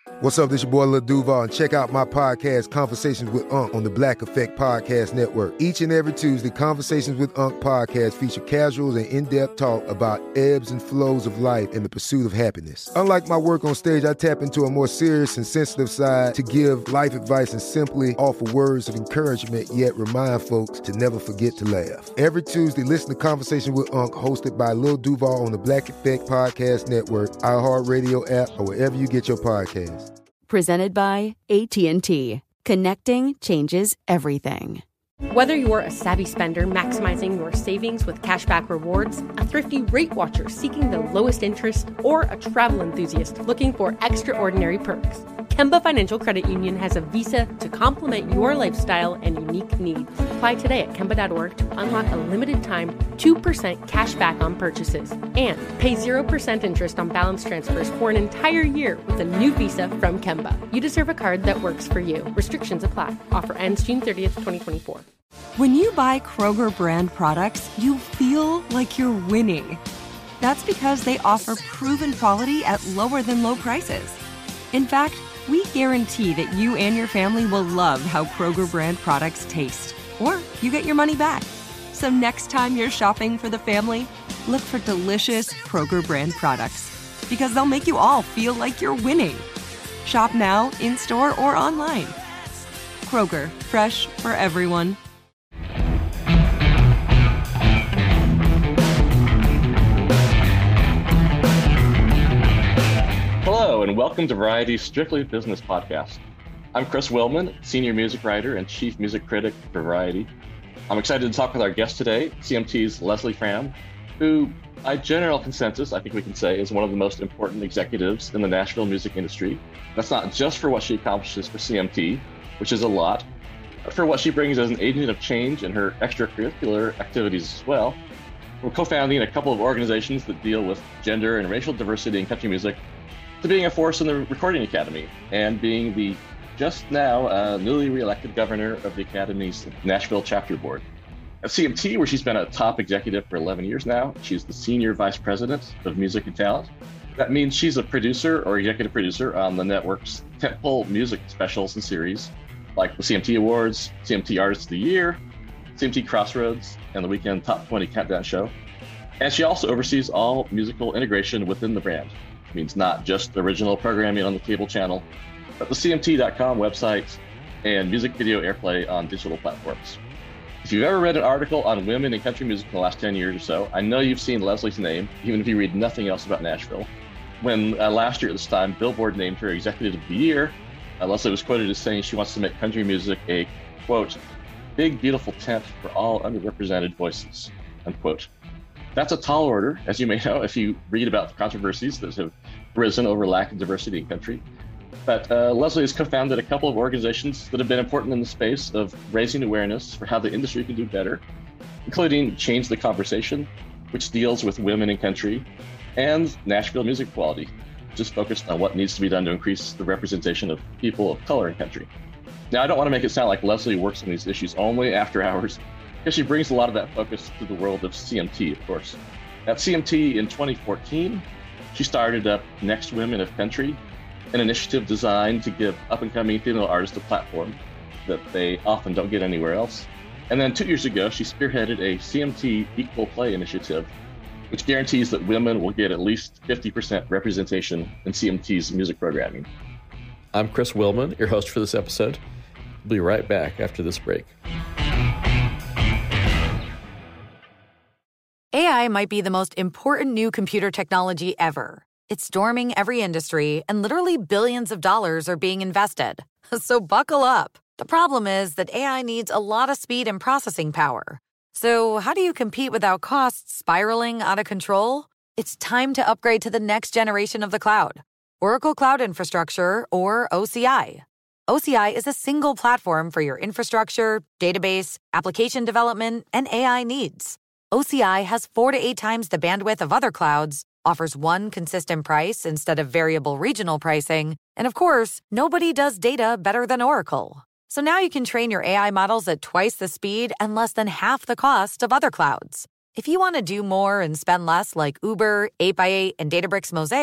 What's up, this your boy Lil Duval, and check out my podcast, Conversations with Unc, on the Black Effect Podcast Network. Each and every Tuesday, Conversations with Unc podcast feature casuals and in-depth talk about ebbs and flows of life and the pursuit of happiness. Unlike my work on stage, I tap into a more serious and sensitive side to give life advice and simply offer words of encouragement, yet remind folks to never forget to laugh. Every Tuesday, listen to Conversations with Unc, hosted by Lil Duval on the Black Effect Podcast Network, iHeartRadio app, or wherever you get your podcasts. Presented by AT&T. Connecting changes everything. Whether you're a savvy spender maximizing your savings with cashback rewards, a thrifty rate watcher seeking the lowest interest, or a travel enthusiast looking for extraordinary perks, Kemba Financial Credit Union has a visa to complement your lifestyle and unique needs. Apply today at Kemba.org to unlock a limited time 2% cash back on purchases and pay 0% interest on balance transfers for an entire year with a new visa from Kemba. You deserve a card that works for you. Restrictions apply. Offer ends June 30th, 2024. When you buy Kroger brand products, you feel like you're winning. That's because they offer proven quality at lower than low prices. In fact, we guarantee that you and your family will love how Kroger brand products taste, or you get your money back. So next time you're shopping for the family, look for delicious Kroger brand products, because they'll make you all feel like you're winning. Shop now, in-store, or online. Kroger, fresh for everyone. Hello, and welcome to Variety's Strictly Business Podcast. I'm Chris Willman, Senior Music Writer and Chief Music Critic for Variety. I'm excited to talk with our guest today, CMT's Leslie Fram, who, by general consensus, I think we can say, is one of the most important executives in the Nashville music industry. That's not just for what she accomplishes for CMT, which is a lot, but for what she brings as an agent of change in her extracurricular activities as well. From co-founding a couple of organizations that deal with gender and racial diversity in country music, to being a force in the Recording Academy, and being the just now newly re-elected governor of the Academy's Nashville chapter board. At CMT, where she's been a top executive for 11 years now, she's the Senior Vice President of Music and Talent. That means she's a producer or executive producer on the network's tentpole music specials and series, like the CMT Awards, CMT Artist of the Year, CMT Crossroads, and the Weekend Top 20 Countdown Show. And she also oversees all musical integration within the brand. It means not just original programming on the cable channel, but the CMT.com website and music video airplay on digital platforms. If you've ever read an article on women in country music in the last 10 years or so, I know you've seen Leslie's name, even if you read nothing else about Nashville. When last year at this time, Billboard named her Executive of the Year, Leslie was quoted as saying she wants to make country music a, quote, big, beautiful tent for all underrepresented voices, unquote. That's a tall order, as you may know, if you read about the controversies that have risen over lack of diversity in country. But Leslie has co-founded a couple of organizations that have been important in the space of raising awareness for how the industry can do better, including Change the Conversation, which deals with women in country, and Nashville Music Quality, which is focused on what needs to be done to increase the representation of people of color in country. Now, I don't want to make it sound like Leslie works on these issues only after hours, because she brings a lot of that focus to the world of CMT, of course. At CMT in 2014, she started up Next Women of Country, an initiative designed to give up-and-coming female artists a platform that they often don't get anywhere else. And then 2 years ago, she spearheaded a CMT Equal Play initiative, which guarantees that women will get at least 50% representation in CMT's music programming. I'm Chris Willman, your host for this episode. We'll be right back after this break. AI might be the most important new computer technology ever. It's storming every industry, and literally billions of dollars are being invested. So buckle up. The problem is that AI needs a lot of speed and processing power. So how do you compete without costs spiraling out of control? It's time to upgrade to the next generation of the cloud, Oracle Cloud Infrastructure, or OCI. OCI is a single platform for your infrastructure, database, application development, and AI needs. OCI has 4 to 8 times the bandwidth of other clouds, offers one consistent price instead of variable regional pricing, and of course, nobody does data better than Oracle. So now you can train your AI models at twice the speed and less than half the cost of other clouds. If you want to do more and spend less like Uber, 8x8, and Databricks Mosaic,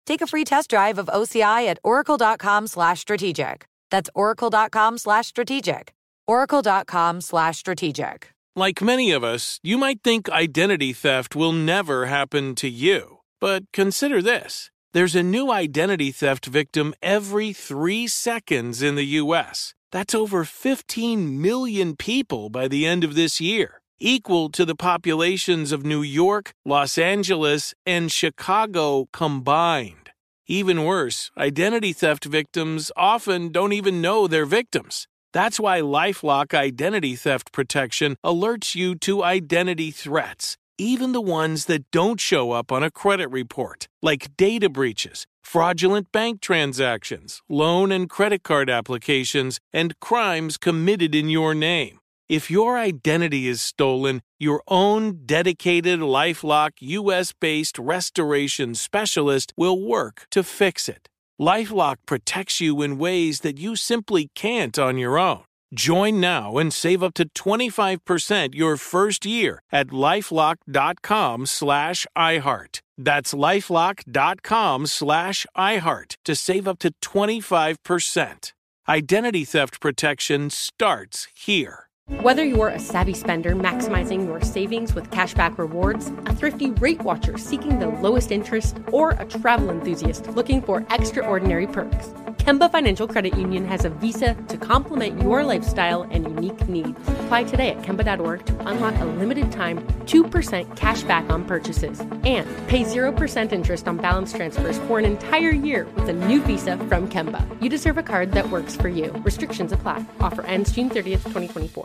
Take a free test drive of OCI at oracle.com/strategic. That's oracle.com/strategic. oracle.com/strategic. Like many of us, you might think identity theft will never happen to you. But consider this. There's a new identity theft victim every 3 seconds in the U.S. That's over 15 million people by the end of this year, equal to the populations of New York, Los Angeles, and Chicago combined. Even worse, identity theft victims often don't even know they're victims. That's why LifeLock Identity Theft Protection alerts you to identity threats, even the ones that don't show up on a credit report, like data breaches, fraudulent bank transactions, loan and credit card applications, and crimes committed in your name. If your identity is stolen, your own dedicated LifeLock US-based restoration specialist will work to fix it. LifeLock protects you in ways that you simply can't on your own. Join now and save up to 25% your first year at LifeLock.com/iHeart. That's LifeLock.com/iHeart to save up to 25%. Identity theft protection starts here. Whether you're a savvy spender maximizing your savings with cashback rewards, a thrifty rate watcher seeking the lowest interest, or a travel enthusiast looking for extraordinary perks, Kemba Financial Credit Union has a visa to complement your lifestyle and unique needs. Apply today at Kemba.org to unlock a limited-time 2% cash back on purchases and pay 0% interest on balance transfers for an entire year with a new visa from Kemba. You deserve a card that works for you. Restrictions apply. Offer ends June 30th, 2024.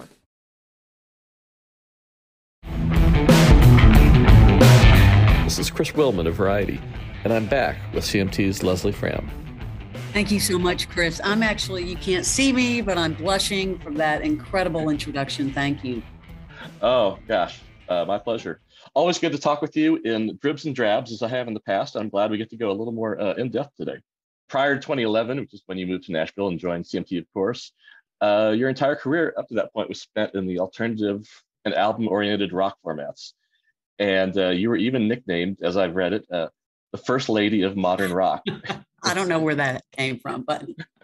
This is Chris Willman of Variety, and I'm back with CMT's Leslie Fram. Thank you so much, Chris. You can't see me, but I'm blushing from that incredible introduction. Thank you. Oh, gosh. My pleasure. Always good to talk with you in dribs and drabs as I have in the past. I'm glad we get to go a little more in-depth today. Prior to 2011, which is when you moved to Nashville and joined CMT, of course, your entire career up to that point was spent in the alternative and album-oriented rock formats. And you were even nicknamed, as I've read it, the First Lady of Modern Rock. I don't know where that came from, but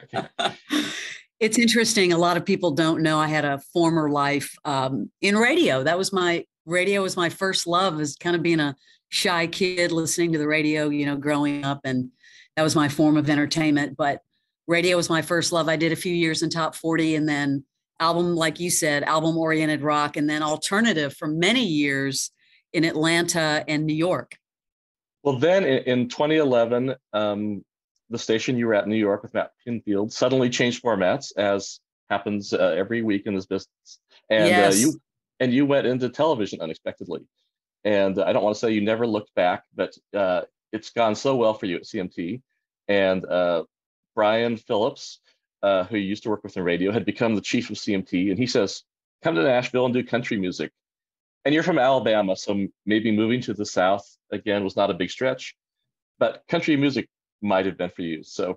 it's interesting. A lot of people don't know I had a former life in radio. Radio was my first love, as kind of being a shy kid listening to the radio, growing up. And that was my form of entertainment. But radio was my first love. I did a few years in top 40 and then album, like you said, album-oriented rock, and then alternative for many years in Atlanta and New York. Well, then in 2011, the station you were at in New York with Matt Pinfield suddenly changed formats, as happens every week in this business. And yes. you went into television unexpectedly. And I don't want to say you never looked back, but it's gone so well for you at CMT. And Brian Phillips, who you used to work with in radio, had become the chief of CMT. And he says, come to Nashville and do country music. And you're from Alabama, so maybe moving to the South, again, was not a big stretch. But country music might have been for you. So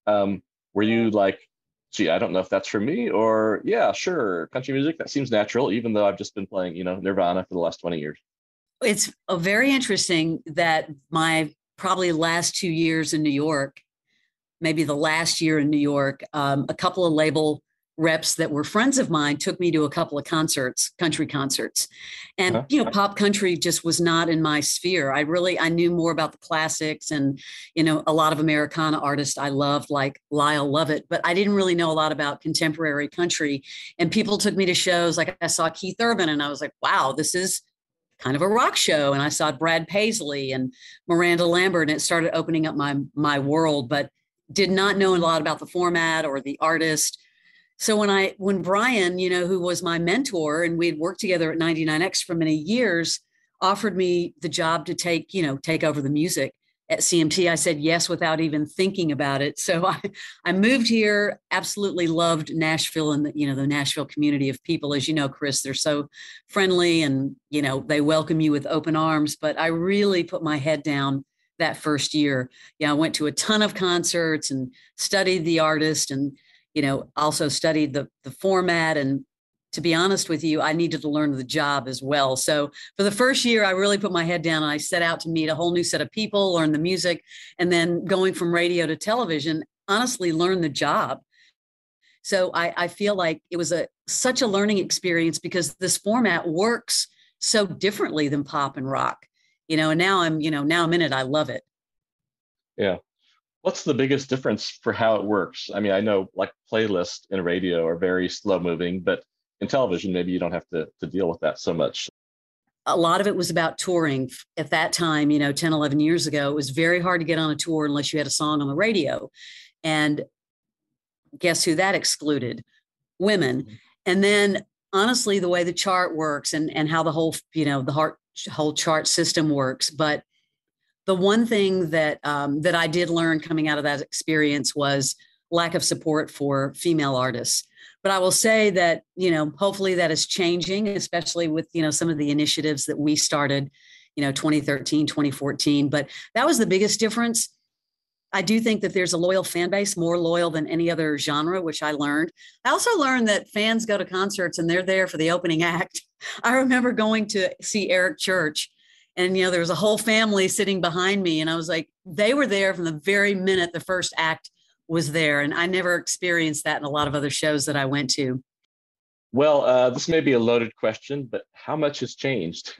were you like, gee, I don't know if that's for me, or yeah, sure, country music, that seems natural, even though I've just been playing, Nirvana for the last 20 years. It's very interesting that my probably last 2 years in New York, maybe the last year in New York, a couple of label reps that were friends of mine took me to a couple of country concerts. And, pop country just was not in my sphere. I knew more about the classics and, a lot of Americana artists I loved, like Lyle Lovett, but I didn't really know a lot about contemporary country. And people took me to shows, like I saw Keith Urban and I was like, wow, this is kind of a rock show. And I saw Brad Paisley and Miranda Lambert, and it started opening up my world, but did not know a lot about the format or the artist. So when Brian, who was my mentor, and we had worked together at 99X for many years, offered me the job to take over the music at CMT, I said yes without even thinking about it. So I moved here, absolutely loved Nashville and the Nashville community of people. As you know, Chris, they're so friendly and, they welcome you with open arms. But I really put my head down that first year. I went to a ton of concerts and studied the artist and also studied the format and to be honest with you, I needed to learn the job as well. So for the first year, I really put my head down and I set out to meet a whole new set of people, learn the music, and then going from radio to television, honestly, learn the job. So I feel like it was such a learning experience because this format works so differently than pop and rock, and now I'm in it. I love it. Yeah. What's the biggest difference for how it works? I mean, I know like playlists in radio are very slow moving, but in television, maybe you don't have to deal with that so much. A lot of it was about touring at that time, 10, 11 years ago. It was very hard to get on a tour unless you had a song on the radio. And guess who that excluded? Women. And then honestly, the way the chart works and how the whole, whole chart system works. But the one thing that I did learn coming out of that experience was lack of support for female artists. But I will say that, hopefully that is changing, especially with, some of the initiatives that we started, 2013, 2014. But that was the biggest difference. I do think that there's a loyal fan base, more loyal than any other genre, which I learned. I also learned that fans go to concerts and they're there for the opening act. I remember going to see Eric Church and, there was a whole family sitting behind me. And I was like, they were there from the very minute the first act was there. And I never experienced that in a lot of other shows that I went to. Well, this may be a loaded question, but how much has changed?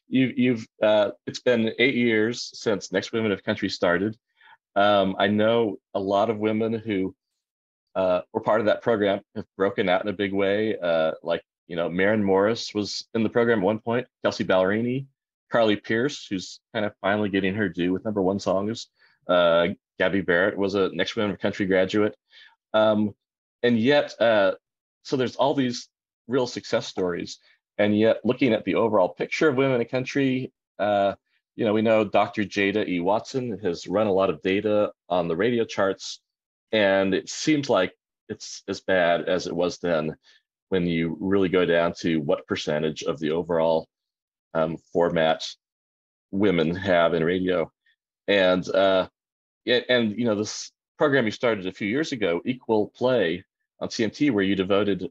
It's been 8 years since Next Women of Country started. I know a lot of women who were part of that program have broken out in a big way. Maren Morris was in the program at one point, Kelsey Ballerini, Carly Pierce, who's kind of finally getting her due with #1 songs. Gabby Barrett was a Next Women of Country graduate. And yet, so there's all these real success stories. And yet looking at the overall picture of women in country, we know Dr. Jada E. Watson has run a lot of data on the radio charts, and it seems like it's as bad as it was then when you really go down to what percentage of the overall format women have in radio. And this program you started a few years ago, Equal Play on CMT, where you devoted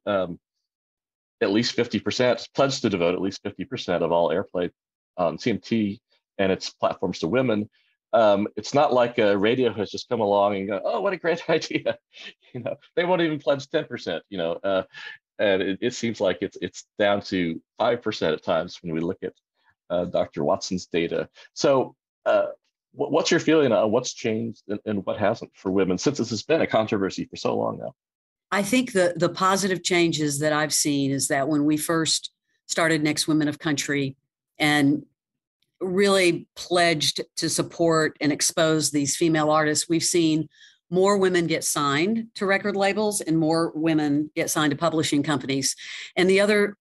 at least 50%, pledged to devote at least 50% of all airplay on CMT and its platforms to women. It's not like radio has just come along and go, oh, what a great idea. They won't even pledge 10%, and it seems like it's down to 5% at times when we look at Dr. Watson's data. So what's your feeling on what's changed and what hasn't for women, since this has been a controversy for so long now? I think the positive changes that I've seen is that when we first started Next Women of Country and really pledged to support and expose these female artists, we've seen more women get signed to record labels and more women get signed to publishing companies. And the other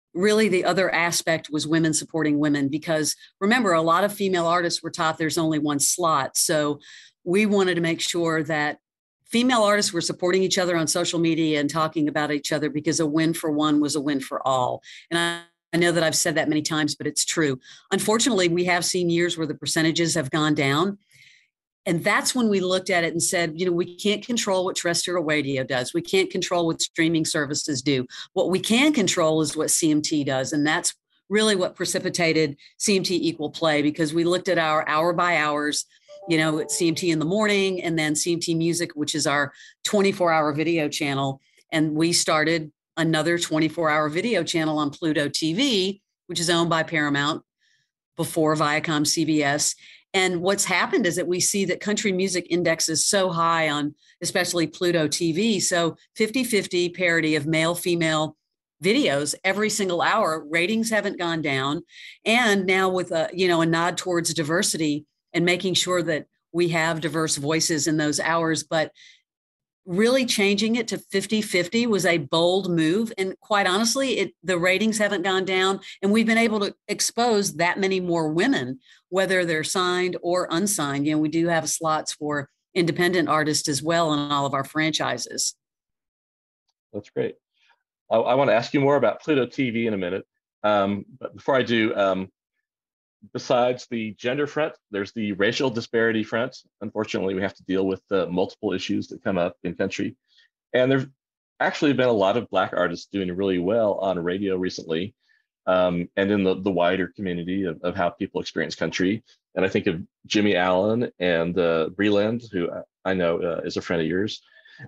aspect was women supporting women, because remember, a lot of female artists were taught there's only one slot. So we wanted to make sure that female artists were supporting each other on social media and talking about each other, because a win for one was a win for all. And I know that I've said that many times, but it's true. Unfortunately, we have seen years where the percentages have gone down. And that's when we looked at it and said, we can't control what terrestrial radio does. We can't control what streaming services do. What we can control is what CMT does. And that's really what precipitated CMT Equal Play, because we looked at our hour by hours, at CMT in the morning, and then CMT Music, which is our 24-hour video channel. And we started another 24-hour video channel on Pluto TV, which is owned by Paramount, before Viacom CBS. And what's happened is that we see that country music indexes so high on especially Pluto TV. So 50-50 parity of male, female videos every single hour. Ratings haven't gone down. And now with a nod towards diversity and making sure that we have diverse voices in those hours, but really changing it to 50-50 was a bold move. And quite honestly, the ratings haven't gone down, and we've been able to expose that many more women, whether they're signed or unsigned. We do have slots for independent artists as well in all of our franchises. That's great. I want to ask you more about Pluto TV in a minute. But before I do, besides the gender front, there's the racial disparity front. Unfortunately, we have to deal with multiple issues that come up in country. And actually been a lot of Black artists doing really well on radio recently, and in the wider community of how people experience country. And I think of Jimmy Allen and Breland, who I know is a friend of yours.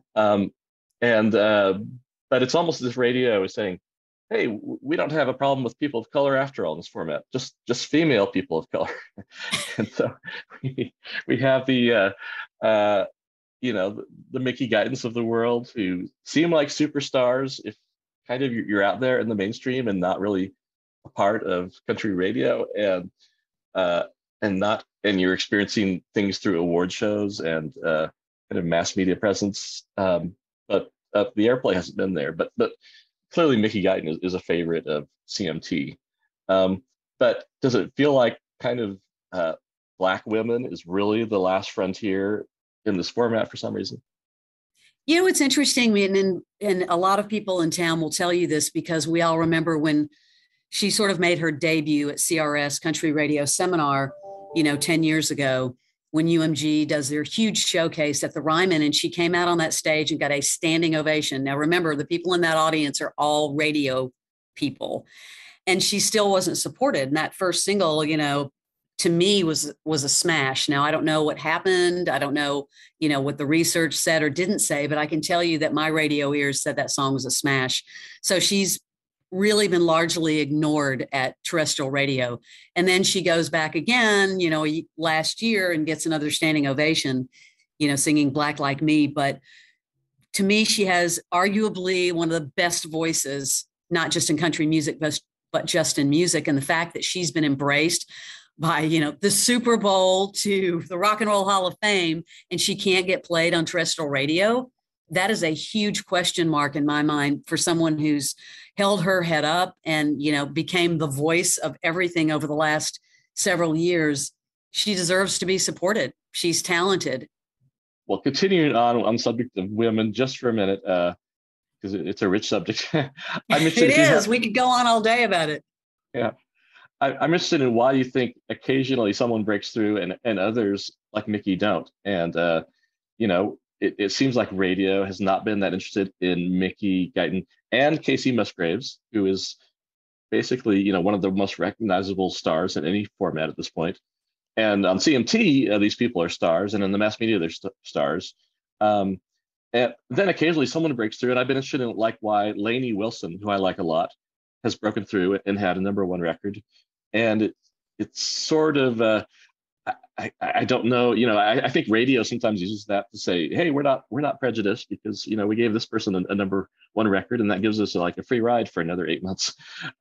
But it's almost as if radio is saying, hey, we don't have a problem with people of color after all in this format, just female people of color. And so we have the Mickey Guitons of the world who seem like superstars if kind of you're out there in the mainstream and not really a part of country radio, and you're experiencing things through award shows and kind of mass media presence. But the airplay hasn't been there. But clearly Mickey Guyton is a favorite of CMT. But does it feel like kind of Black women is really the last frontier in this format for some reason? You know, it's interesting, and a lot of people in town will tell you this because we all remember when she sort of made her debut at CRS Country Radio Seminar, 10 years ago, when UMG does their huge showcase at the Ryman, and she came out on that stage and got a standing ovation. Now, remember, the people in that audience are all radio people, and she still wasn't supported. And that first single, to me was a smash. Now, I don't know what happened. I don't know, what the research said or didn't say, but I can tell you that my radio ears said that song was a smash. So she's really been largely ignored at terrestrial radio. And then she goes back again, last year and gets another standing ovation, singing Black Like Me. But to me, she has arguably one of the best voices, not just in country music, but just in music. And the fact that she's been embraced by, the Super Bowl to the Rock and Roll Hall of Fame, and she can't get played on terrestrial radio, that is a huge question mark in my mind for someone who's held her head up and, became the voice of everything over the last several years. She deserves to be supported. She's talented. Well, continuing on the subject of women just for a minute, because it's a rich subject. It is. We could go on all day about it. Yeah. I'm interested in why you think occasionally someone breaks through and others like Mickey don't. And, it seems like radio has not been that interested in Mickey Guyton and Casey Musgraves, who is basically, one of the most recognizable stars in any format at this point. And on CMT, these people are stars, and in the mass media, they're stars. And then occasionally someone breaks through, and I've been interested in why Lainey Wilson, who I like a lot, has broken through and had a #1 record. And it's sort of, I don't know, I think radio sometimes uses that to say, hey, we're not prejudiced because, we gave this person a #1 record and that gives us a free ride for another 8 months.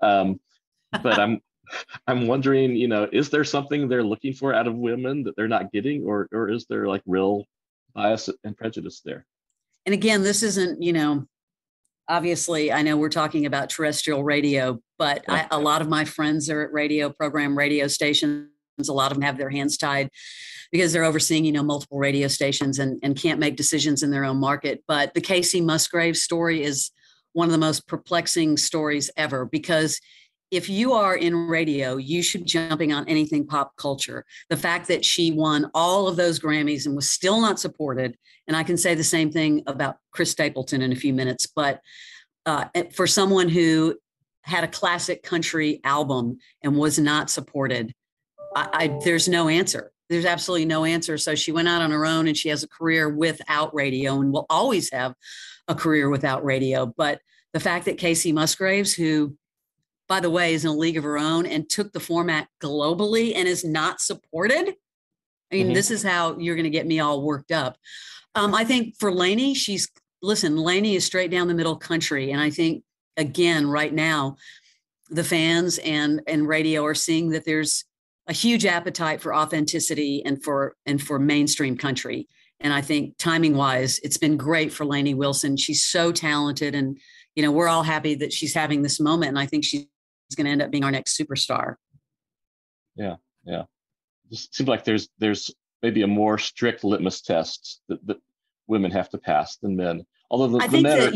But I'm wondering, is there something they're looking for out of women that they're not getting, or is there real bias and prejudice there? And again, this isn't, obviously, I know we're talking about terrestrial radio, but a lot of my friends are at radio stations. A lot of them have their hands tied because they're overseeing, multiple radio stations and can't make decisions in their own market. But the Casey Musgraves story is one of the most perplexing stories ever, because if you are in radio, you should be jumping on anything pop culture. The fact that she won all of those Grammys and was still not supported, and I can say the same thing about Chris Stapleton in a few minutes, but for someone who had a classic country album and was not supported, there's no answer. There's absolutely no answer. So she went out on her own and she has a career without radio and will always have a career without radio. But the fact that Casey Musgraves, who, by the way, is in a league of her own and took the format globally and is not supported. I mean, This is how you're going to get me all worked up. I think for Lainey, Lainey is straight down the middle country. And I think, again, right now, the fans and radio are seeing that there's a huge appetite for authenticity and for mainstream country. And I think timing wise, it's been great for Lainey Wilson. She's so talented, and, we're all happy that she's having this moment. And I think she's going to end up being our next superstar. Yeah. Yeah. It seems like there's maybe a more strict litmus test that women have to pass than men. Although I think that,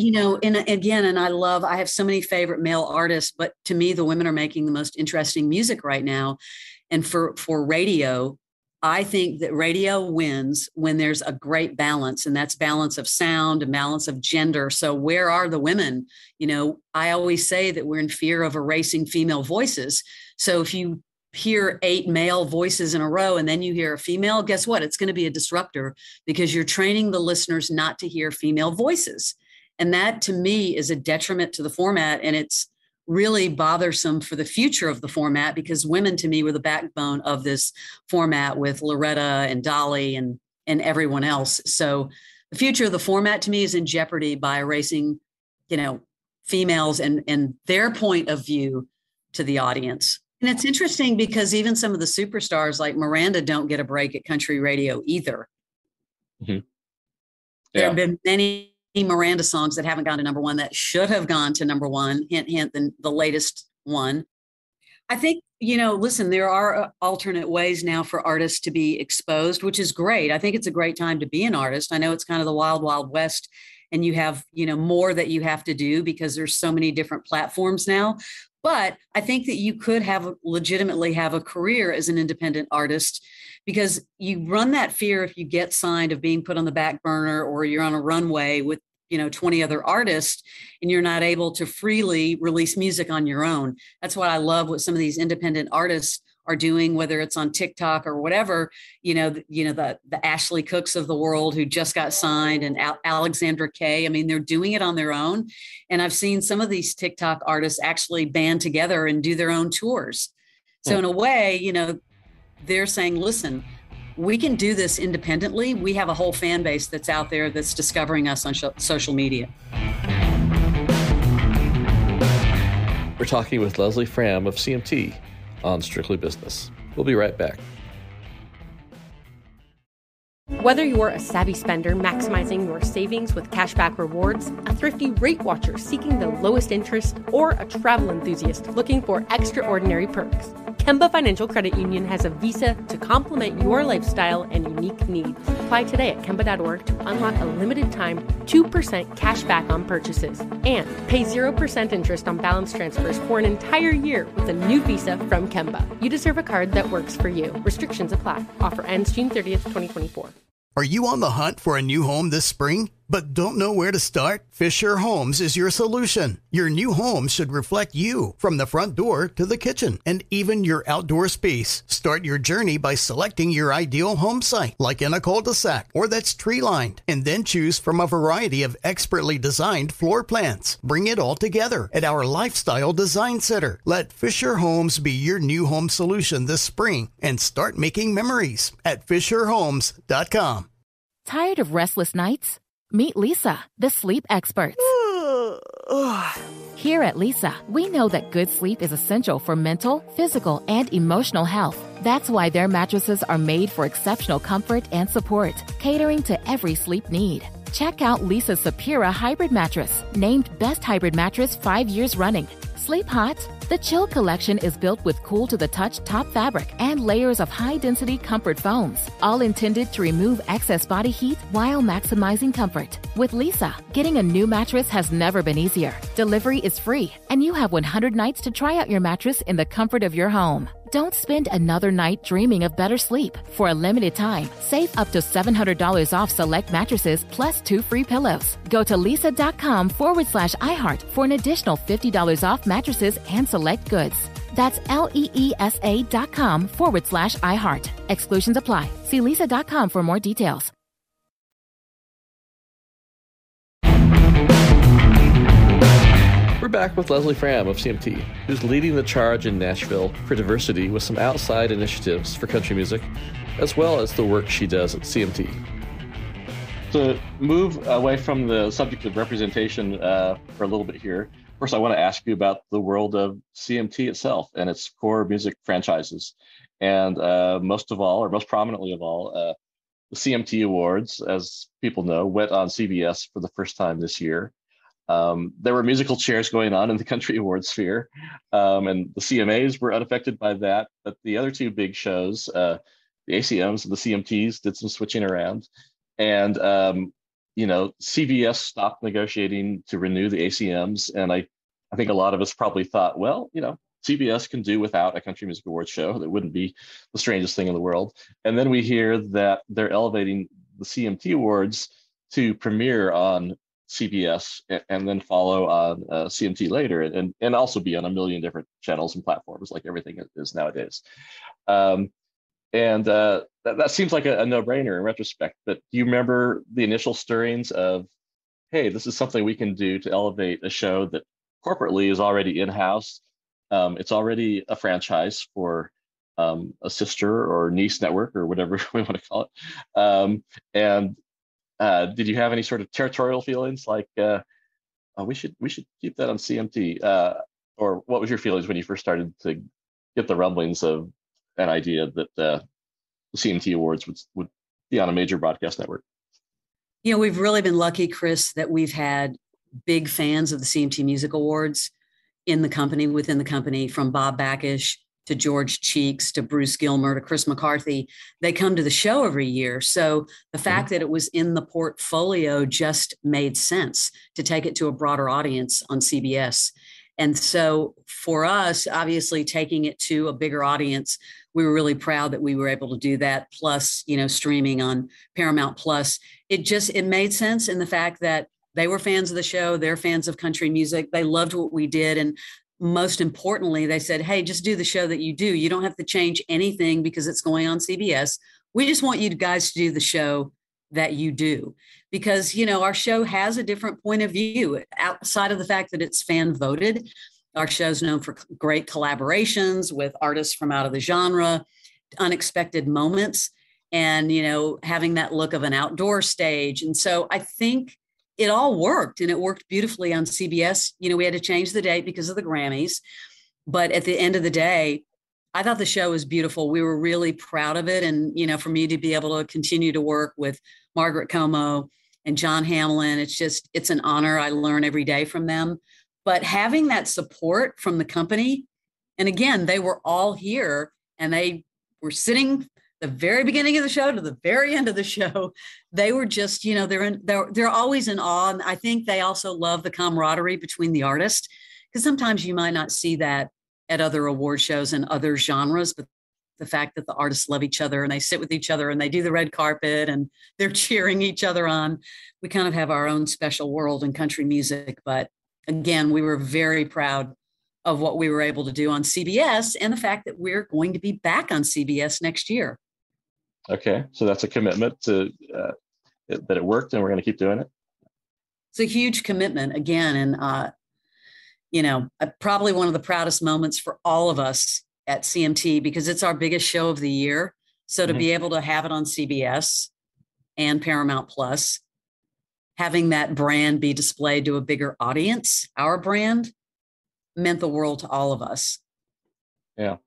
I have so many favorite male artists, but to me, the women are making the most interesting music right now. And for radio, I think that radio wins when there's a great balance, and that's balance of sound and balance of gender. So where are the women? I always say that we're in fear of erasing female voices. So if you hear 8 male voices in a row and then you hear a female, guess what? It's going to be a disruptor because you're training the listeners not to hear female voices. And that to me is a detriment to the format. And it's really bothersome for the future of the format because women to me were the backbone of this format with Loretta and Dolly and everyone else. So the future of the format to me is in jeopardy by erasing, females and their point of view to the audience. And it's interesting because even some of the superstars like Miranda don't get a break at country radio either. Mm-hmm. There have been many Miranda songs that haven't gone to number one that should have gone to number one. Hint, hint, the latest one. I think, listen, there are alternate ways now for artists to be exposed, which is great. I think it's a great time to be an artist. I know it's kind of the wild, wild west and you have, more that you have to do because there's so many different platforms now. But I think that you could legitimately have a career as an independent artist because you run that fear if you get signed of being put on the back burner or you're on a runway with 20 other artists and you're not able to freely release music on your own. That's what I love what some of these independent artists are doing, whether it's on TikTok or whatever, the Ashley Cooks of the world who just got signed and Alexandra Kay. I mean, they're doing it on their own. And I've seen some of these TikTok artists actually band together and do their own tours. So in a way, they're saying, listen, we can do this independently. We have a whole fan base that's out there that's discovering us on social media. We're talking with Leslie Fram of CMT on Strictly Business. We'll be right back. Whether you're a savvy spender maximizing your savings with cashback rewards, a thrifty rate watcher seeking the lowest interest, or a travel enthusiast looking for extraordinary perks, Kemba Financial Credit Union has a visa to complement your lifestyle and unique needs. Apply today at Kemba.org to unlock a limited time 2% cash back on purchases and pay 0% interest on balance transfers for an entire year with a new visa from Kemba. You deserve a card that works for you. Restrictions apply. Offer ends June 30th, 2024. Are you on the hunt for a new home this spring, but don't know where to start? Fisher Homes is your solution. Your new home should reflect you, from the front door to the kitchen, and even your outdoor space. Start your journey by selecting your ideal home site, like in a cul-de-sac or that's tree-lined, and then choose from a variety of expertly designed floor plans. Bring it all together at our Lifestyle Design Center. Let Fisher Homes be your new home solution this spring and start making memories at FisherHomes.com. Tired of restless nights? Meet Leesa, the sleep experts. Here at Leesa, we know that good sleep is essential for mental, physical, and emotional health. That's why their mattresses are made for exceptional comfort and support, catering to every sleep need. Check out Leesa's Sapira Hybrid Mattress, named Best Hybrid Mattress 5 years running. Sleep hot? The Chill Collection is built with cool-to-the-touch top fabric and layers of high-density comfort foams, all intended to remove excess body heat while maximizing comfort. With Leesa, getting a new mattress has never been easier. Delivery is free, and you have 100 nights to try out your mattress in the comfort of your home. Don't spend another night dreaming of better sleep. For a limited time, save up to $700 off select mattresses plus 2 free pillows. Go to leesa.com/iHeart for an additional $50 off mattresses and select goods. That's LEESA.com/iHeart. Exclusions apply. See leesa.com for more details. We're back with Leslie Fram of CMT, who's leading the charge in Nashville for diversity with some outside initiatives for country music, as well as the work she does at CMT. To move away from the subject of representation for a little bit here, first I want to ask you about the world of CMT itself and its core music franchises. And most prominently of all, the CMT Awards, as people know, went on CBS for the first time this year. There were musical chairs going on in the country award sphere, and the CMAs were unaffected by that. But the other two big shows, the ACMs and the CMTs, did some switching around. And, CBS stopped negotiating to renew the ACMs. And I think a lot of us probably thought, well, CBS can do without a Country Music Awards show. That wouldn't be the strangest thing in the world. And then we hear that they're elevating the CMT Awards to premiere on CBS and then follow on CMT later, and also be on a million different channels and platforms like everything is nowadays. That seems like a no-brainer in retrospect. But do you remember the initial stirrings of, hey, this is something we can do to elevate a show that corporately is already in-house? It's already a franchise for a sister or niece network or whatever we want to call it. Did you have any sort of territorial feelings like we should keep that on CMT? Or what was your feelings when you first started to get the rumblings of an idea that the CMT Awards would be on a major broadcast network? You know, we've really been lucky, Chris, that we've had big fans of the CMT Music Awards within the company, from Bob Backish to George Cheeks to Bruce Gilmer to Chris McCarthy. They come to the show every year. So the fact that it was in the portfolio just made sense to take it to a broader audience on CBS. And so for us, obviously taking it to a bigger audience, we were really proud that we were able to do that. Plus, you know, streaming on Paramount Plus, it made sense in the fact that they were fans of the show. They're fans of country music. They loved what we did. And most importantly, they said, hey, just do the show that you do. You don't have to change anything because it's going on CBS. We just want you guys to do the show that you do, because, you know, our show has a different point of view outside of the fact that it's fan voted. Our show's known for great collaborations with artists from out of the genre, unexpected moments, and, you know, having that look of an outdoor stage. And so I think it all worked, and it worked beautifully on CBS. You know, we had to change the date because of the Grammys, but at the end of the day, I thought the show was beautiful. We were really proud of it. And, you know, for me to be able to continue to work with Margaret Como and John Hamlin, it's an honor. I learn every day from them. But having that support from the company, and again, they were all here and they were sitting the very beginning of the show to the very end of the show. They were just, you know, they're always in awe. And I think they also love the camaraderie between the artists, because sometimes you might not see that at other award shows and other genres, but the fact that the artists love each other and they sit with each other and they do the red carpet and they're cheering each other on. We kind of have our own special world in country music. But again, we were very proud of what we were able to do on CBS and the fact that we're going to be back on CBS next year. Okay. So that's a commitment to that it worked and we're going to keep doing it. It's a huge commitment again. And, you know, probably one of the proudest moments for all of us at CMT, because it's our biggest show of the year. So to be able to have it on CBS and Paramount Plus, having that brand be displayed to a bigger audience, our brand, meant the world to all of us. Yeah.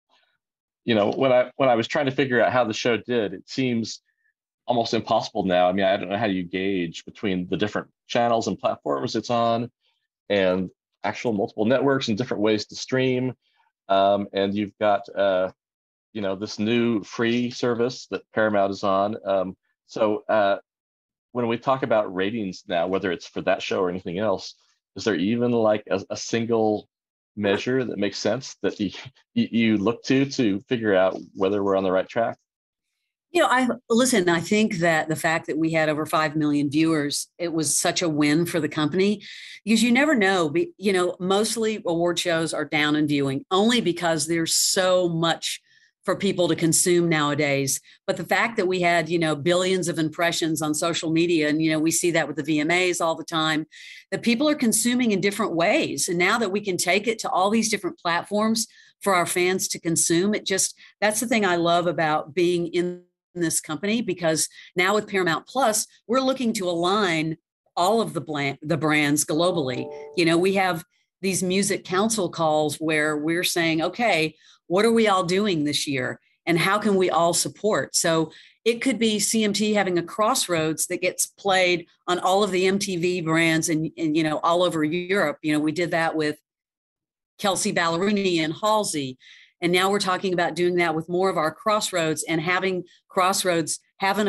You know, when I was trying to figure out how the show did, it seems almost impossible now. I mean, I don't know how you gauge between the different channels and platforms it's on and actual multiple networks and different ways to stream. And you've got, you know, this new free service that Paramount is on. So when we talk about ratings now, whether it's for that show or anything else, is there even like a single measure that makes sense that you look to figure out whether we're on the right track? You know, I think that the fact that we had over 5 million viewers, it was such a win for the company, because you never know, you know, mostly award shows are down in viewing only because there's so much for people to consume nowadays. But the fact that we had, you know, billions of impressions on social media, and, you know, we see that with the VMAs all the time, that people are consuming in different ways. And now that we can take it to all these different platforms for our fans to consume, that's the thing I love about being in this company, because now with Paramount Plus, we're looking to align all of the brands globally. You know, we have these music council calls where we're saying, okay, what are we all doing this year? And how can we all support? So it could be CMT having a Crossroads that gets played on all of the MTV brands and you know, all over Europe. You know, we did that with Kelsey Ballerini and Halsey. And now we're talking about doing that with more of our Crossroads, and having Crossroads having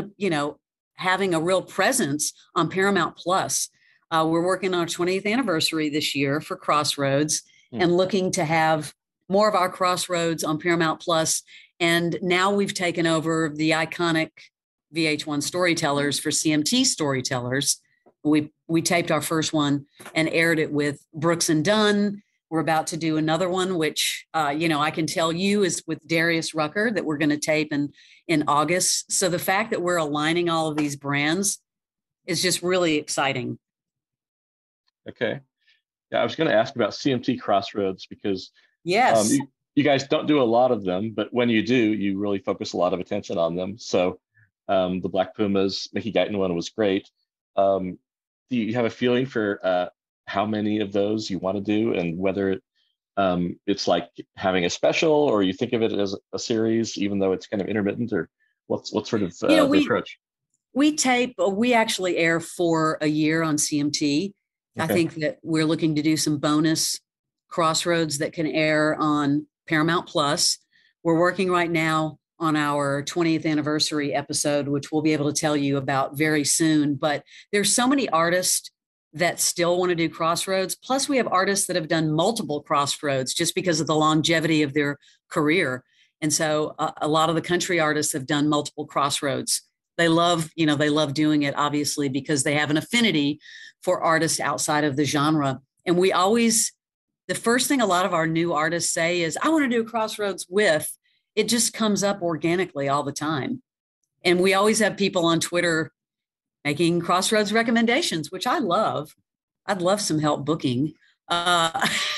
a real presence on Paramount Plus. We're working on our 20th anniversary this year for Crossroads and looking to have more of our Crossroads on Paramount Plus. And now we've taken over the iconic VH1 Storytellers for CMT Storytellers. We taped our first one and aired it with Brooks and Dunn. We're about to do another one, which, I can tell you is with Darius Rucker that we're going to tape in August. So the fact that we're aligning all of these brands is just really exciting. Okay. Yeah, I was going to ask about CMT Crossroads because yes, you guys don't do a lot of them, but when you do, you really focus a lot of attention on them. So the Black Pumas, Mickey Guyton one was great. Do you have a feeling for how many of those you want to do, and whether it's like having a special, or you think of it as a series, even though it's kind of intermittent, or what's sort of the approach? We actually air for a year on CMT. Okay. I think that we're looking to do some bonus Crossroads that can air on Paramount Plus. We're working right now on our 20th anniversary episode, which we'll be able to tell you about very soon. But there's so many artists that still want to do Crossroads. Plus, we have artists that have done multiple Crossroads just because of the longevity of their career. And so a lot of the country artists have done multiple Crossroads. They love doing it, obviously, because they have an affinity for artists outside of the genre. And the first thing a lot of our new artists say is, I want to do a Crossroads with. It just comes up organically all the time. And we always have people on Twitter making Crossroads recommendations, which I love. I'd love some help booking. Well,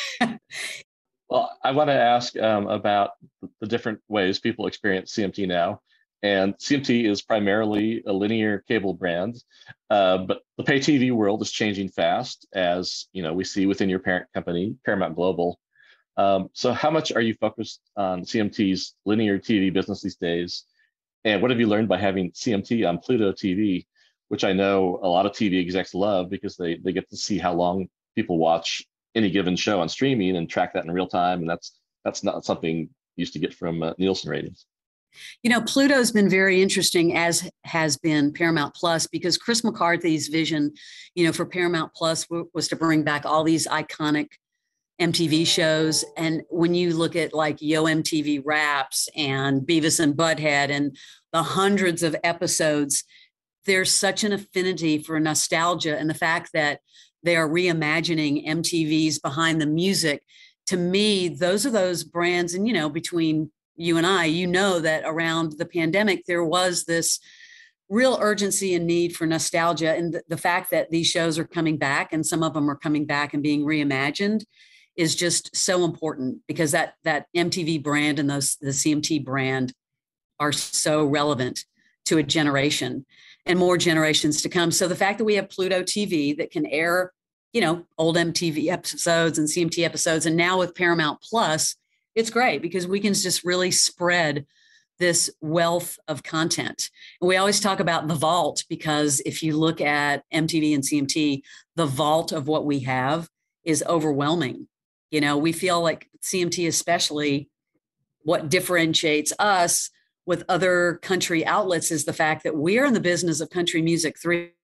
I want to ask about the different ways people experience CMT now. And CMT is primarily a linear cable brand, but the pay TV world is changing fast, as we see within your parent company, Paramount Global. So how much are you focused on CMT's linear TV business these days? And what have you learned by having CMT on Pluto TV, which I know a lot of TV execs love because they get to see how long people watch any given show on streaming and track that in real time. And that's not something you used to get from Nielsen ratings. Pluto's been very interesting, as has been Paramount Plus, because Chris McCarthy's vision, for Paramount Plus was to bring back all these iconic MTV shows. And when you look at like Yo MTV Raps and Beavis and Butthead and the hundreds of episodes, there's such an affinity for nostalgia, and the fact that they are reimagining MTV's Behind the Music. To me, those are those brands. And, between you and I, that around the pandemic, there was this real urgency and need for nostalgia. And the fact that these shows are coming back, and some of them are coming back and being reimagined, is just so important, because that MTV brand and the CMT brand are so relevant to a generation and more generations to come. So the fact that we have Pluto TV that can air, old MTV episodes and CMT episodes, and now with Paramount Plus, it's great because we can just really spread this wealth of content. And we always talk about the vault, because if you look at MTV and CMT, the vault of what we have is overwhelming. We feel like CMT, especially, what differentiates us with other country outlets is the fact that we're in the business of country music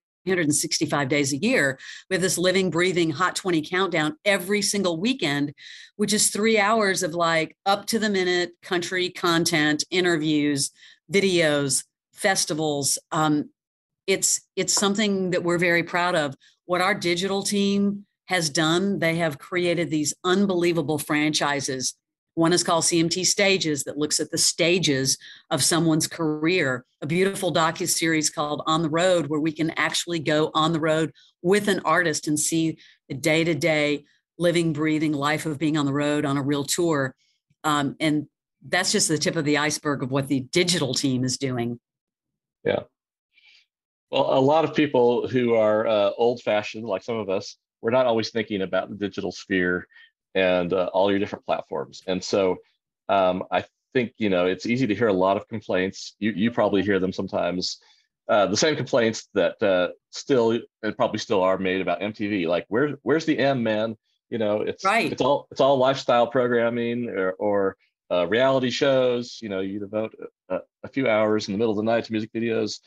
365 days a year. We have this living, breathing Hot 20 countdown every single weekend, which is 3 hours of like up to the minute country content, interviews, videos, festivals. It's something that we're very proud of. What our digital team has done, they have created these unbelievable franchises. One is called CMT Stages, that looks at the stages of someone's career. A beautiful docuseries called On the Road, where we can actually go on the road with an artist and see the day-to-day living, breathing life of being on the road on a real tour. And that's just the tip of the iceberg of what the digital team is doing. Yeah. Well, a lot of people who are old-fashioned, like some of us, we're not always thinking about the digital sphere and all your different platforms. And so I think, it's easy to hear a lot of complaints. You probably hear them sometimes, the same complaints that still and probably still are made about MTV. Like, where's the M, man? It's right. It's all lifestyle programming or reality shows. You devote a few hours in the middle of the night to music videos,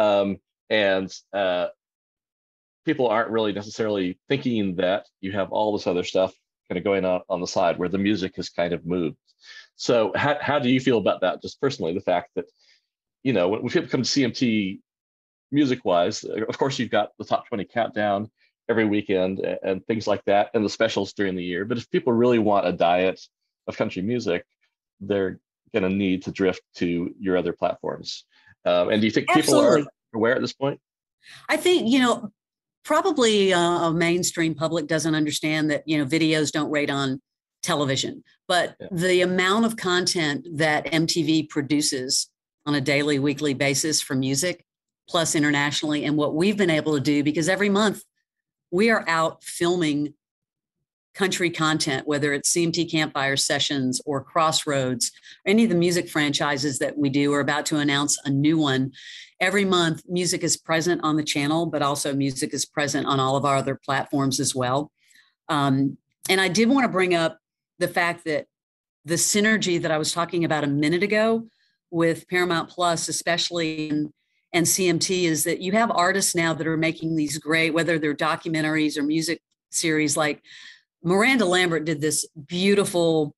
and people aren't really necessarily thinking that you have all this other stuff kind of going on the side where the music has kind of moved. So how do you feel about that, just personally, the fact that, when people come to CMT music-wise, of course, you've got the top 20 countdown every weekend and things like that, and the specials during the year. But if people really want a diet of country music, they're going to need to drift to your other platforms. And do you think people are aware at this point? I think, probably a mainstream public doesn't understand that, videos don't rate on television, but the amount of content that MTV produces on a daily, weekly basis for music, plus internationally, and what we've been able to do, because every month we are out filming country content, whether it's CMT Campfire Sessions or Crossroads, any of the music franchises that we do. We're about to announce a new one. Every month, music is present on the channel, but also music is present on all of our other platforms as well. And I did want to bring up the fact that the synergy that I was talking about a minute ago with Paramount Plus, especially and CMT, is that you have artists now that are making these great, whether they're documentaries or music series. Like Miranda Lambert did this beautiful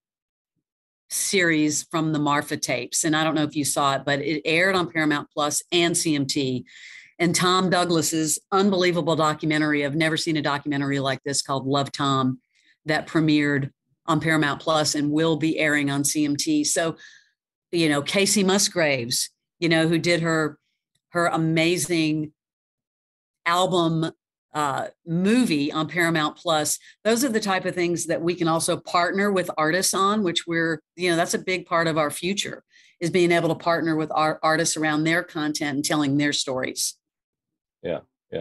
series from the Marfa tapes. And I don't know if you saw it, but it aired on Paramount Plus and CMT. And Tom Douglas's unbelievable documentary, I've never seen a documentary like this, called Love Tom, that premiered on Paramount Plus and will be airing on CMT. So, Casey Musgraves, who did her amazing album movie on Paramount Plus. Those are the type of things that we can also partner with artists on, which that's a big part of our future, is being able to partner with our artists around their content and telling their stories. Yeah.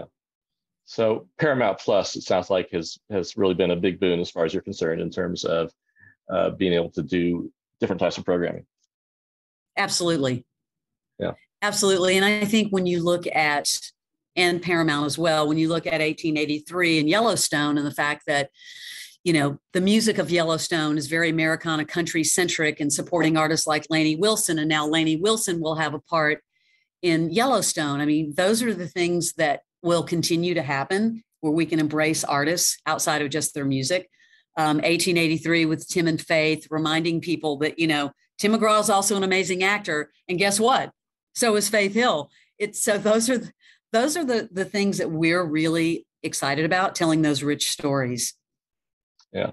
So Paramount Plus, it sounds like has really been a big boon as far as you're concerned in terms of being able to do different types of programming. Absolutely. Yeah. Absolutely. And I think when you look at, and Paramount as well, when you look at 1883 and Yellowstone, and the fact that, the music of Yellowstone is very Americana country centric and supporting artists like Lainey Wilson. And now Lainey Wilson will have a part in Yellowstone. I mean, those are the things that will continue to happen, where we can embrace artists outside of just their music. 1883 with Tim and Faith, reminding people that, Tim McGraw is also an amazing actor. And guess what? So is Faith Hill. Those are the things that we're really excited about, telling those rich stories. Yeah.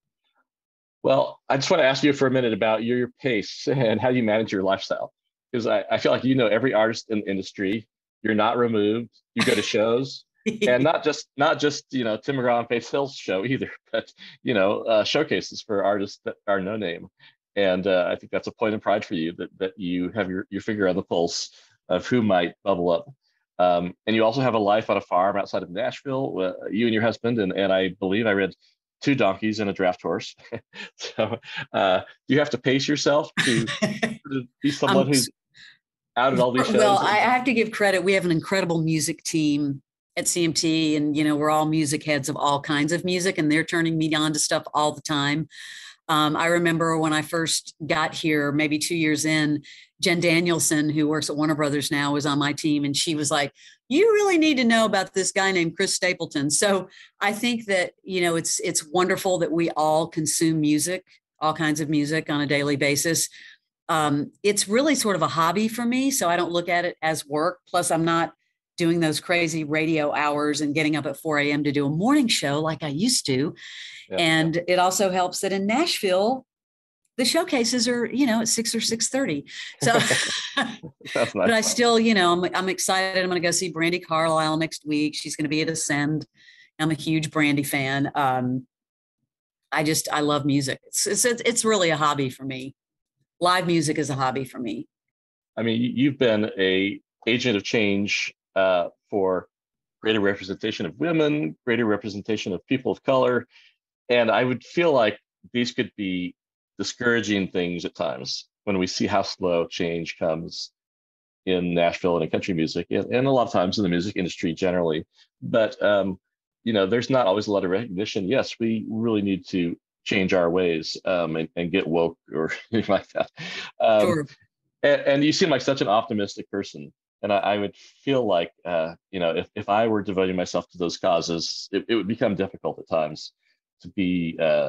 Well, I just want to ask you for a minute about your pace and how you manage your lifestyle, because I feel like every artist in the industry. You're not removed. You go to shows, and not just Tim McGraw and Faith Hill's show either, but showcases for artists that are no name. And I think that's a point of pride for you that you have your finger on the pulse of who might bubble up. And you also have a life on a farm outside of Nashville, you and your husband, and I believe I read 2 donkeys and a draft horse. So you have to pace yourself to be someone who's out at all these shows. Well, I have to give credit. We have an incredible music team at CMT, and we're all music heads of all kinds of music, and they're turning me on to stuff all the time. I remember when I first got here, maybe 2 years in, Jen Danielson, who works at Warner Brothers now, was on my team. And she was like, you really need to know about this guy named Chris Stapleton. So I think that, it's wonderful that we all consume music, all kinds of music on a daily basis. It's really sort of a hobby for me. So I don't look at it as work. Plus, I'm not doing those crazy radio hours and getting up at 4 a.m. to do a morning show like I used to. Yeah. And it also helps that in Nashville, the showcases are, at 6 or 6:30. So, that's nice. But I still, I'm excited. I'm going to go see Brandi Carlile next week. She's going to be at Ascend. I'm a huge Brandi fan. I love music. It's really a hobby for me. Live music is a hobby for me. I mean, you've been a agent of change for greater representation of women, greater representation of people of color. And I would feel like these could be discouraging things at times when we see how slow change comes in Nashville and in country music, and a lot of times in the music industry generally. But, there's not always a lot of recognition. Yes, we really need to change our ways and get woke or anything like that. Sure. And you seem like such an optimistic person. And I would feel like, if I were devoting myself to those causes, it would become difficult at times to be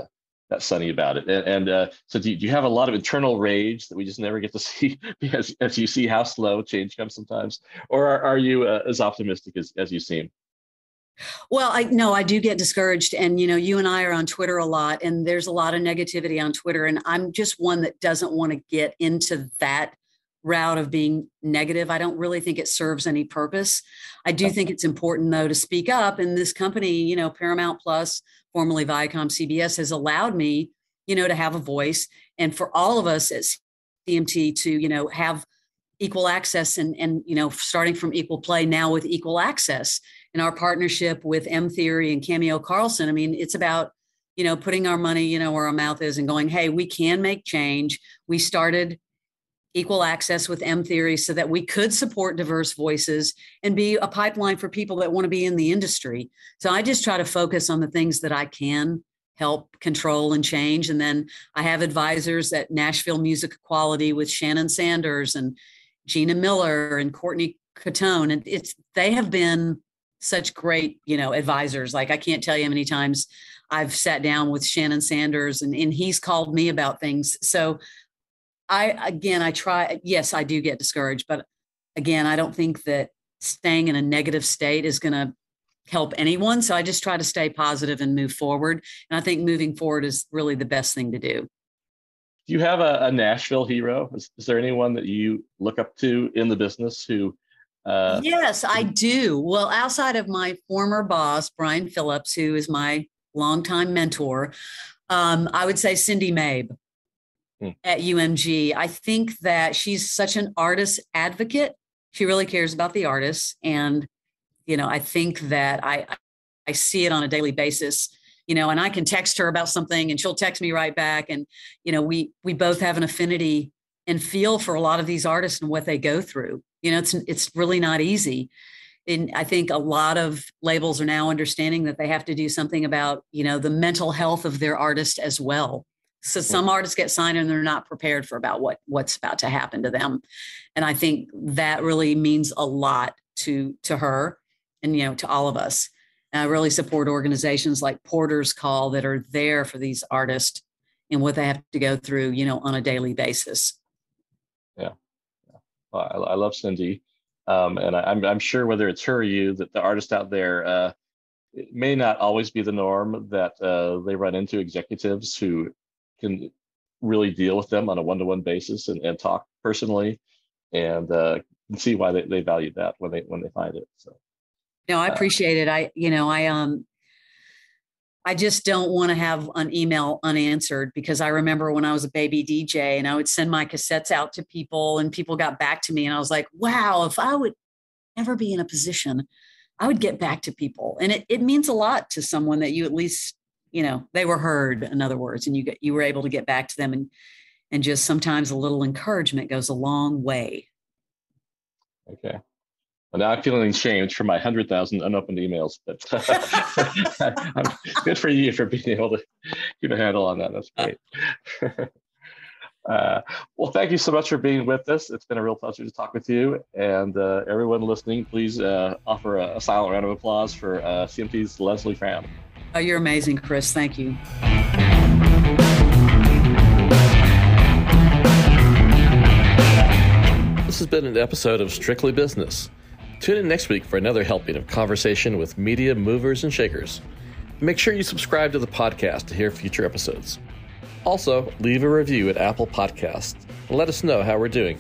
sunny about it. And so do you have a lot of internal rage that we just never get to see as you see how slow change comes sometimes? Or are you as optimistic as you seem? Well, I do get discouraged. And, you and I are on Twitter a lot, and there's a lot of negativity on Twitter. And I'm just one that doesn't want to get into that route of being negative. I don't really think it serves any purpose. I do think it's important, though, to speak up. And this company, Paramount Plus, formerly Viacom CBS, has allowed me, to have a voice, and for all of us at CMT to, have equal access and starting from equal play now with equal access in our partnership with M Theory and Cameo Carlson. I mean, it's about, putting our money, where our mouth is and going, hey, we can make change. We started equal access with M Theory so that we could support diverse voices and be a pipeline for people that want to be in the industry. So I just try to focus on the things that I can help control and change. And then I have advisors at Nashville Music Equality with Shannon Sanders and Gina Miller and Courtney Catone. And they have been such great, advisors. Like, I can't tell you how many times I've sat down with Shannon Sanders and he's called me about things. So I try, yes, I do get discouraged, but again, I don't think that staying in a negative state is going to help anyone. So I just try to stay positive and move forward. And I think moving forward is really the best thing to do. Do you have a Nashville hero? Is there anyone that you look up to in the business who? Yes, I do. Well, outside of my former boss, Brian Phillips, who is my longtime mentor, I would say Cindy Mabe at UMG. I think that she's such an artist advocate. She really cares about the artists. And, I think that I see it on a daily basis, and I can text her about something and she'll text me right back. And, we both have an affinity and feel for a lot of these artists and what they go through. It's really not easy. And I think a lot of labels are now understanding that they have to do something about, the mental health of their artist as well. So some artists get signed and they're not prepared for about what's about to happen to them. And I think that really means a lot to her and, to all of us. And I really support organizations like Porter's Call that are there for these artists and what they have to go through, on a daily basis. Yeah. Well, I love Cindy. And I'm sure whether it's her or you, that the artist out there, it may not always be the norm that they run into executives who can really deal with them on a one-to-one basis and talk personally, and see why they value that when they find it. So, I appreciate it. I just don't want to have an email unanswered, because I remember when I was a baby DJ and I would send my cassettes out to people and people got back to me and I was like, wow, if I would ever be in a position, I would get back to people. And it means a lot to someone that you at least, they were heard, in other words, and you were able to get back to them, and just sometimes a little encouragement goes a long way. Okay. Well, now I'm feeling ashamed for my 100,000 unopened emails, but good for you for being able to keep a handle on that. That's great. Well, thank you so much for being with us. It's been a real pleasure to talk with you. And everyone listening, please offer a silent round of applause for CMT's Leslie Fram. Oh, you're amazing, Chris. Thank you. This has been an episode of Strictly Business. Tune in next week for another helping of conversation with media movers and shakers. Make sure you subscribe to the podcast to hear future episodes. Also, leave a review at Apple Podcasts and let us know how we're doing.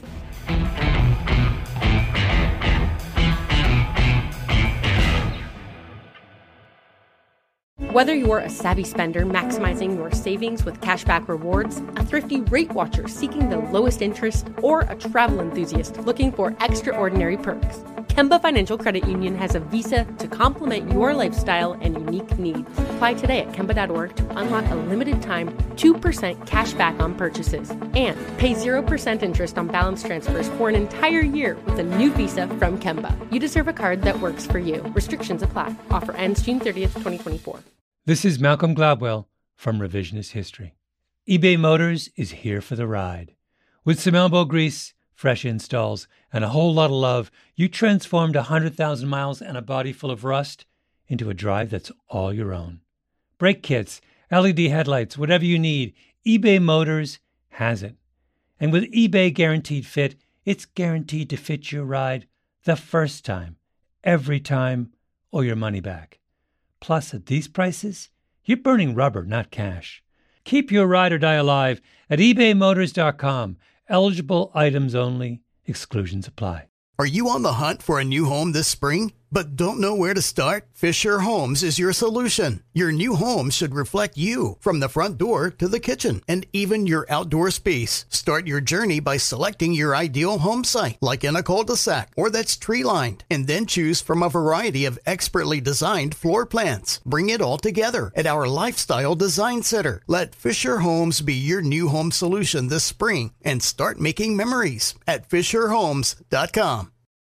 Whether you're a savvy spender maximizing your savings with cashback rewards, a thrifty rate watcher seeking the lowest interest, or a travel enthusiast looking for extraordinary perks, Kemba Financial Credit Union has a visa to complement your lifestyle and unique needs. Apply today at Kemba.org to unlock a limited time 2% cash back on purchases and pay 0% interest on balance transfers for an entire year with a new visa from Kemba. You deserve a card that works for you. Restrictions apply. Offer ends June 30th, 2024. This is Malcolm Gladwell from Revisionist History. eBay Motors is here for the ride. With some elbow grease, fresh installs, and a whole lot of love, you transformed 100,000 miles and a body full of rust into a drive that's all your own. Brake kits, LED headlights, whatever you need, eBay Motors has it. And with eBay Guaranteed Fit, it's guaranteed to fit your ride the first time, every time, or your money back. Plus, at these prices, you're burning rubber, not cash. Keep your ride or die alive at ebaymotors.com. Eligible items only. Exclusions apply. Are you on the hunt for a new home this spring, but don't know where to start? Fisher Homes is your solution. Your new home should reflect you, from the front door to the kitchen, and even your outdoor space. Start your journey by selecting your ideal home site, like in a cul-de-sac or that's tree-lined, and then choose from a variety of expertly designed floor plans. Bring it all together at our Lifestyle Design Center. Let Fisher Homes be your new home solution this spring and start making memories at fisherhomes.com.